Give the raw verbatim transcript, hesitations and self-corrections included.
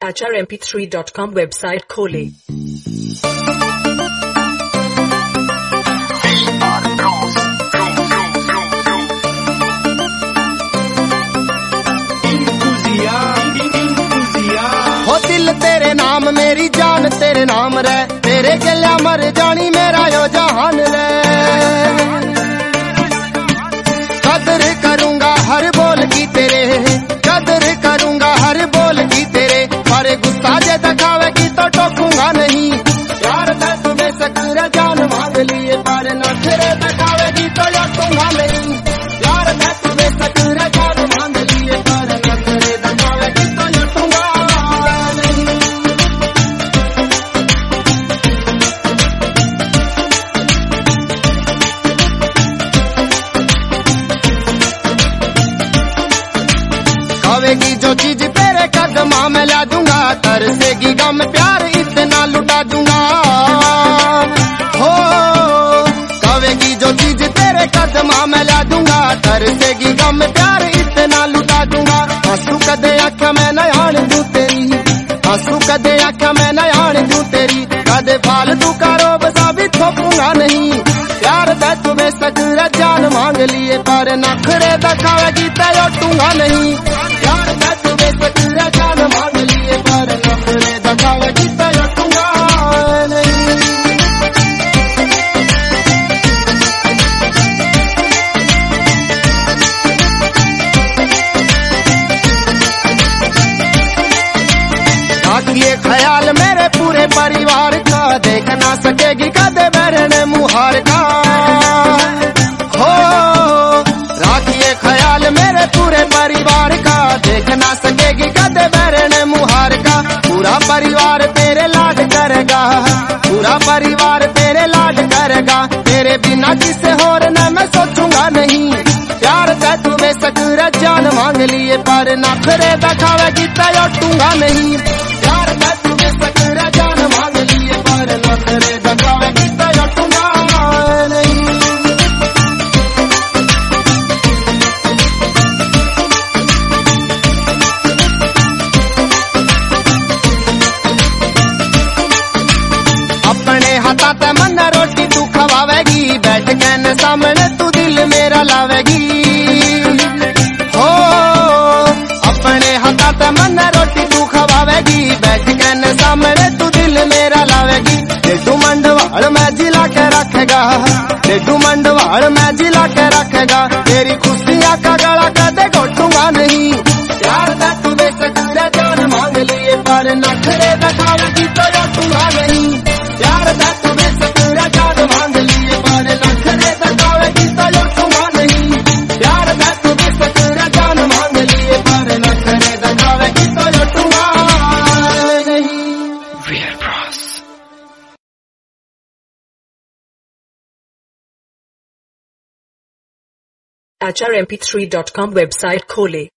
H R M P three dot com website खोले। हो दिल तेरे नाम मेरी जान तेरे नाम रे, तेरे गल्या मर जानी मेरा यो जहान रे। कदर करूंगा हर बोल की तेरे, कदर करूंगा हर बोल की तेरे, पर गुस्सा जे दिखावेगी तो टोकूंगा नहीं। यार मैं तुम्हें सकरा जान मांग लिए, पर नखरे दिखावेगी तो लटूंगा नहीं। यार मैं तुम्हें सकरा जान मांग लिए, पर नखरे दिखावेगी तो लटूंगा नहीं। खावेगी जो चीज तेरे कदमा में ला दूंगा, तरसेगी गम प्यार इतना लुटा दूंगा। हो खावेगी जो चीज तेरे कदमा में ला दूंगा, तरसेगी गम प्यार इतना लुटा दूंगा। आंसू कदे आँखा में नयान दूं तेरी, आंसू कदे आँखा में नयान दूं तेरी, कदे फालतू का रोब सा भी थोपूंगा नहीं। यार मैं तुम्हें सकरा जान मांग लिए, पर नखरे दिखावेगी तो लौटूंगा नहीं। यार मैं तुम्हें सकरा जान मांग लिए, पर नखरे दिखावेगी तो लौटूंगा नहीं। ये ख्याल मेरे पूरे परिवार का, देख ना सकेगी कदे बहरने मुहार का। हो राखिए ख्याल मेरे पूरे परिवार का, देख ना सकेगी कदे बहरने मुहार का। पूरा परिवार तेरे लाड करेगा, पूरा परिवार तेरे लाड करेगा, तेरे बिना किसे और न मैं सोचूंगा नहीं। यार मैं तुम्हें सकरा जान मांग लिए, पर नखरे दिखावेगी तो लौटूंगा नहीं। यार मैं तुम्हें सकरा जान मांग लिए, पर नखरे दिखावेगी तो लौटूंगा नहीं। अपने हाथा ते मन रोटी तू खवावेगी, बैठ के न सामने तू दिल मेरा लावेगी। हो अपने हाथा ते मन रोटी तू खवावेगी, बैठ के न सामने तू दिल मेरा लावेगी। डेडू मंडवाड़ में जिला के रखेगा, डेडू मंडवाड़ में जिला के रखेगा, तेरी खुशियां का गला कदे घोटूंगा नहीं। यार मैं तुम्हें सकरा जान मांग लिए, पर नखरे दिखावेगी तो लौटूंगा नहीं। यार मैं तुम्हें सकरा जान मांग लिए, पर नखरे दिखावेगी तो लौटूंगा नहीं। यार मैं तुम्हें सकरा जान मांग लिए, पर नखरे दिखावेगी तो लौटूंगा नहीं। H R M P three dot com website खोले।